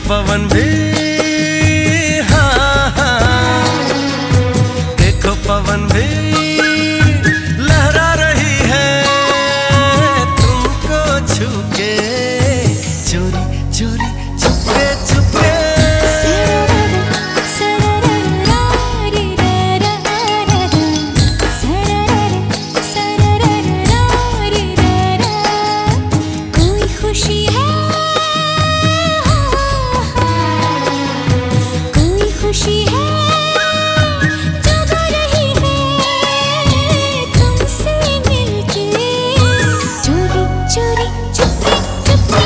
पवन भी, हाँ हाँ, देखो पवन भी लहरा रही है तुमको छू के, चोरी चोरी छुपके छुपके। कोई खुशी है, खुशी है जगा रही है तुमसे मिलके, चोरी चोरी चुपके चुपके।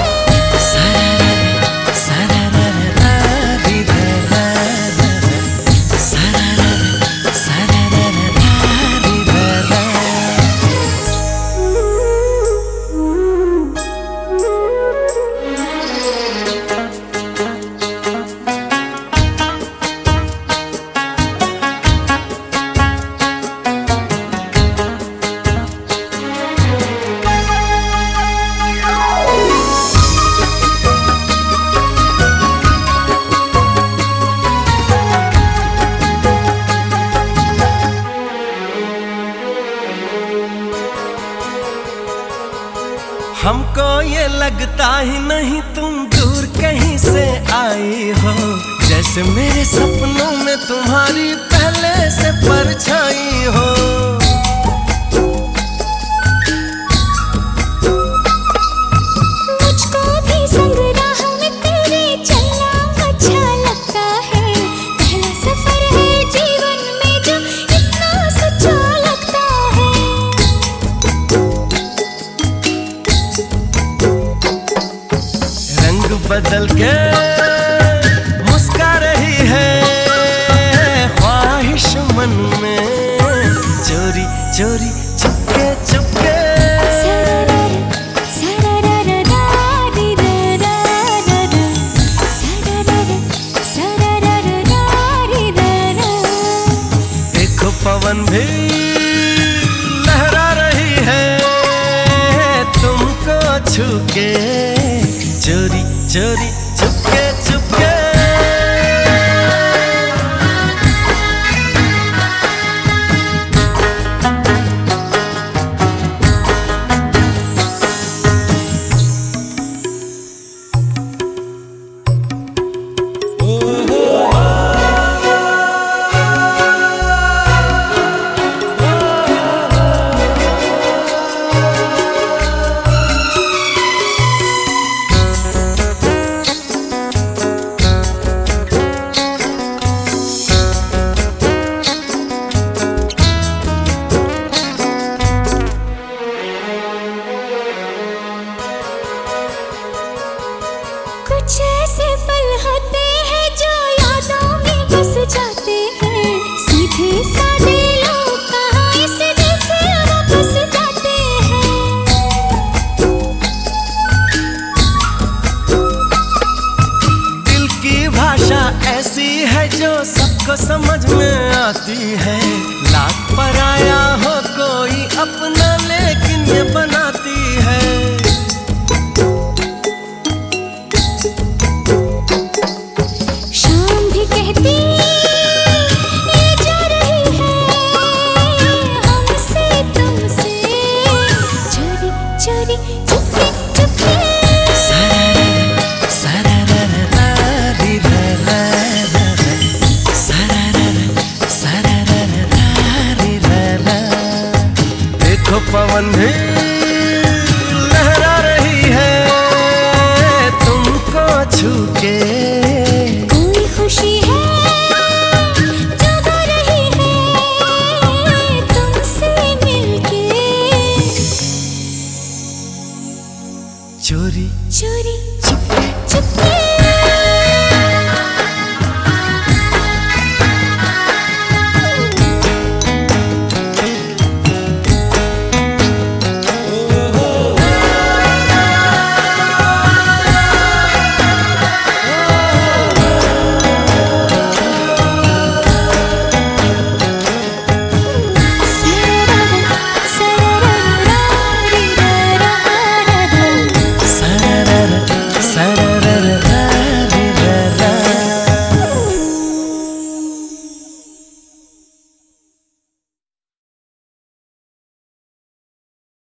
हमको ये लगता ही नहीं तुम दूर कहीं से आई हो, जैसे मेरे सपनों में तुम्हारी पहले से परछाई हो। मुझको भी संग राह में तेरे चलना अच्छा लगता है, पहला सफर है जीवन में जो इतना सच्चा लगता है। रंग बदल के मुस्का रही है ख्वाहिश मन में, चोरी चोरी चुपके चुपके। देखो पवन भी लहरा रही है तुमको छू के, चोरी चोरी चुपके चुपके। कुछ ऐसे पल होते हैं जो यादों में बस जाते हैं, सीधे साधे लोग कहाँ इस दिल से वापस जाते हैं। दिल की भाषा ऐसी है जो सबको समझ में आती है, लाख पराया हो कोई अपना लेकिन ये बनाती है। शाम भी कहती ये जा रही है हमसे तुमसे, चोरी चोरी चुपके चुपके। देखो पवन भी लहरा रही है तुमको छू के, कोई खुशी है जगा रही है तुमसे मिलके, चोरी चोरी चुपके चुपके।